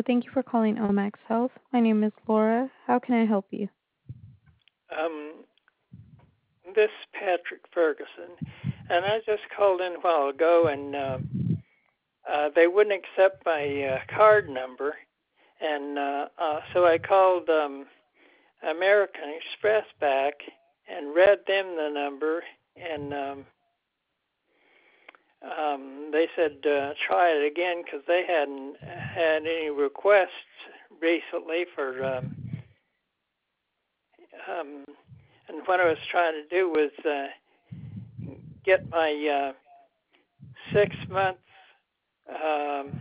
Hello, thank you for calling Omax Health. My name is Laura. How can I help you? Um, this is Patrick Ferguson, and I just called in a while ago, and they wouldn't accept my card number, and so I called American Express back and read them the number, and they said try it again because they hadn't had any requests recently for. Um, and what I was trying to do was get my 6 months um,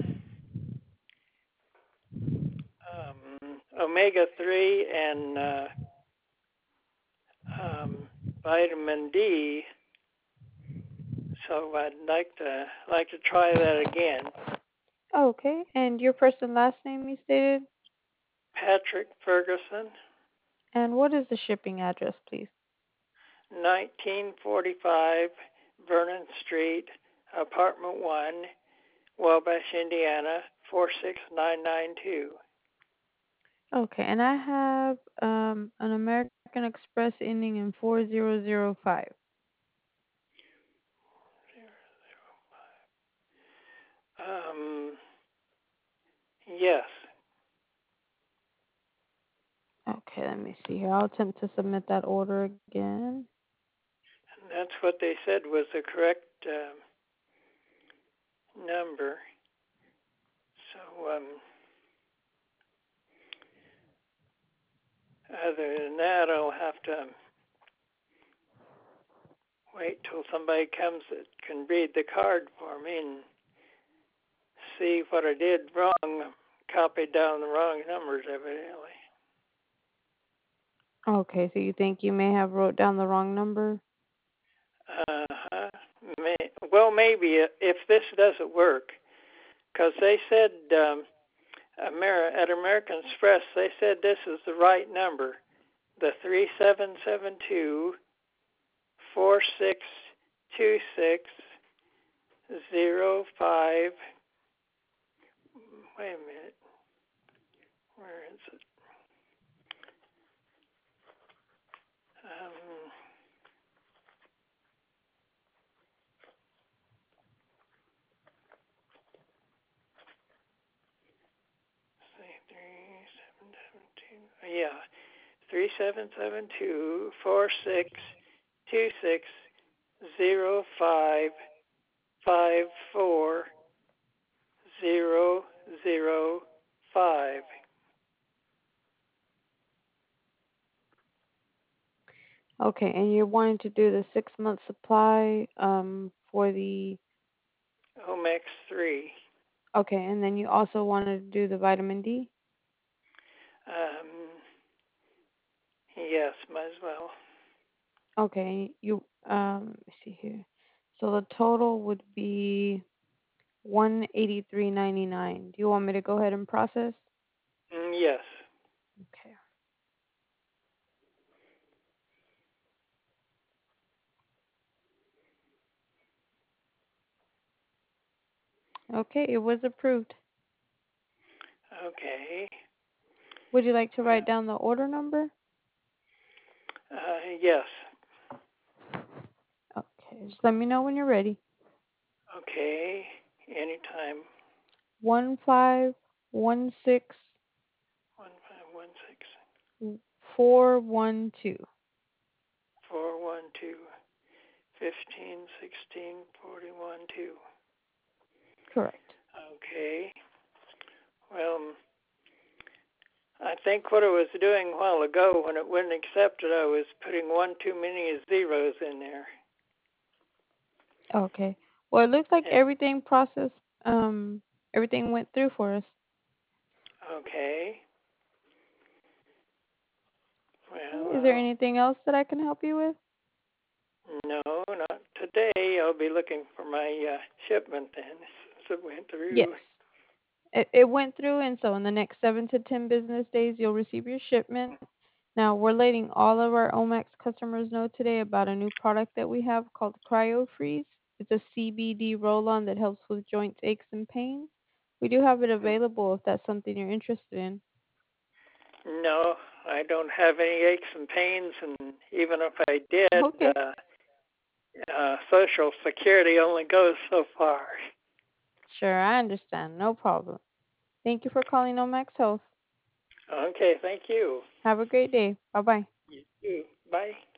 omega 3 and um, vitamin D. So I'd like to try that again. Okay, and your first and last name you stated? Patrick Ferguson, And what is the shipping address, please? 1945 Vernon Street, Apartment 1, Wabash, Indiana 46992. Okay, and I have an American Express ending in 4005. Um, yes, Okay, let me see here. I'll attempt to submit that order again. that's what they said was the correct number. So other than that, I'll have to wait till somebody comes that can read the card for me and see what I did wrong. Copied down the wrong numbers, evidently. Okay, so you think you may have wrote down the wrong number? Uh-huh. Well, maybe if this doesn't work, because they said at American Express, they said this is the right number, the 3772-4626-05. Wait a minute, where is it? Um, say 3772. Yeah, 3772-4626-054005. Okay, and you're wanting to do the 6 month supply for the Omex 3. okay, and then you also wanted to do the vitamin D? Um, yes, might as well. Okay, let me see here. So the total would be 183.99. Do you want me to go ahead and process? Yes. Okay. Okay, it was approved. Okay. Would you like to Well, write down the order number? yes. Okay, just let me know when you're ready. Okay. Anytime. 1516 1516 412. 412 1516 412. Correct. Okay. Well, I think what I was doing a while ago when it wouldn't accept it, I was putting one too many zeros in there. Okay. Well, it looks like And everything processed, everything went through for us. okay. Is there Well, anything else that I can help you with? no, not today. I'll be looking for my shipment then, since it went Yes. through. It went through, and so in the next 7 to 10 business days, you'll receive your shipment. Now, we're letting all of our Omax customers know today about a new product that we have called Cryo Freeze. It's a CBD roll on that helps with joints, aches, and pains. We do have it Mm, available if that's something you're interested in. no, I don't have any aches and pains, and even if I did, Okay. Social Security only goes so far. Sure, I understand. No problem. Thank you for calling Omax Health. Okay, thank you. Have a great day. Bye bye. You too. Bye.